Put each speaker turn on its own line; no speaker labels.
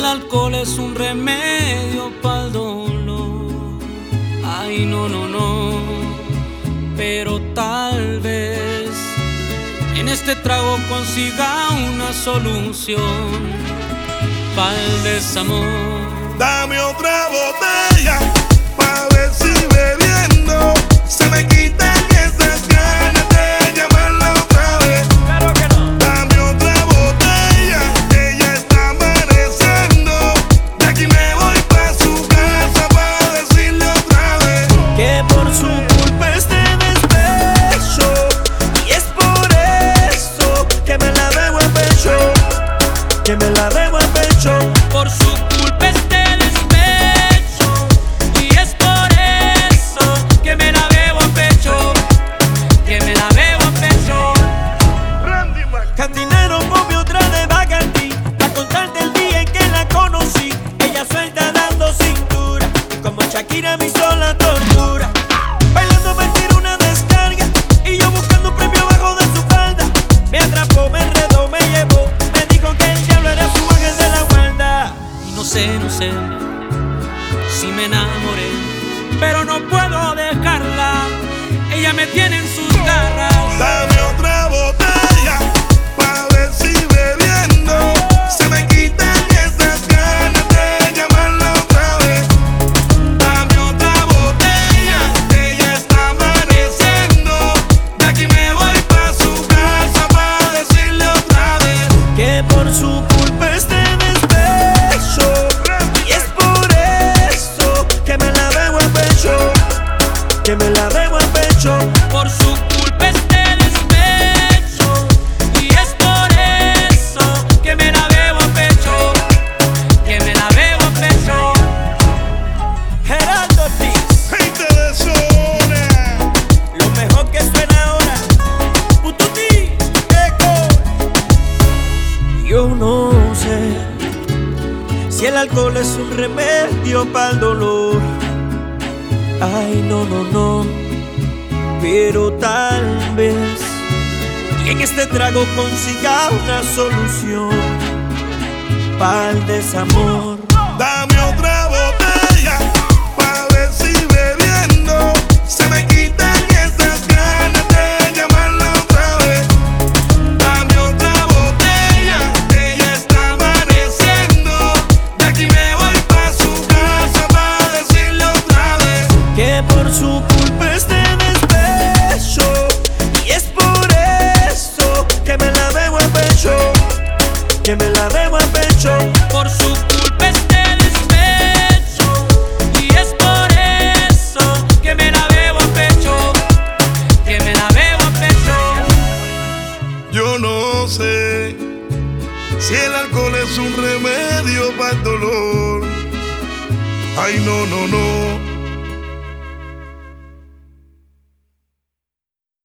alcohol es un remedio para el dolor. Ay, no, no, no. Pero tal vez en este trago consiga una solución para el desamor.
Dame otra botella pa' ver si bebiendo se me quitan esas ganas de llamarla otra vez.
Claro que no.
Dame otra botella, que ya está amaneciendo. De aquí me voy pa' su casa pa' decirle otra vez
que por su culpa este despecho, y es por eso que me la bebo a pecho, que me la bebo a pecho.
Por su culpa este despecho, y es por eso que me la bebo a pecho, que me la bebo a pecho.
Randy Mac.
Cantinero, ponme otra de Bacardi, pa' contarte el día en que la conocí. Ella suelta dando cintura, como Shakira me hizo la tortura. Bailando me tiró una descarga, y yo buscando un premio abajo de su falda. Me atrapó, me enredó, me llevó, me dijo que el diablo era su ángel de la guarda.
Y no sé si me enamoré, pero no puedo dejarla. Ella me tiene en sus garras.
Dame otra botella pa' ver si bebiendo se me quitan esas ganas de llamarla otra vez. Dame otra botella, que ya está amaneciendo. De aquí me voy pa' su casa pa' decirle otra vez
que por su culpa este despecho, y es por eso que me la bebo a pecho, que me la bebo a pecho.
Por su culpa este despecho, y es por eso que me la bebo a pecho, que me la bebo a pecho.
Gerardo Ortiz,
gente de zona.
lo mejor que suena ahora. Pututi, Eco. Yo no sé si el alcohol es un remedio para el dolor. Ay, no, no, no. Pero tal vez y en este trago consiga una solución para el desamor.
Dame otra botella pa' ver si bebiendo se me quitan esas ganas de llamarla otra vez. Dame otra botella, que ya está amaneciendo. De aquí me voy pa' su casa pa' decirle otra vez
Que por su culpa este despecho, y es por eso que me la bebo a pecho, que me la bebo a pecho.
Por su culpa este despecho, y es por eso que me la bebo a pecho, que me la bebo a pecho.
Yo no sé si el alcohol es un remedio para el dolor. Ay, no, no, no.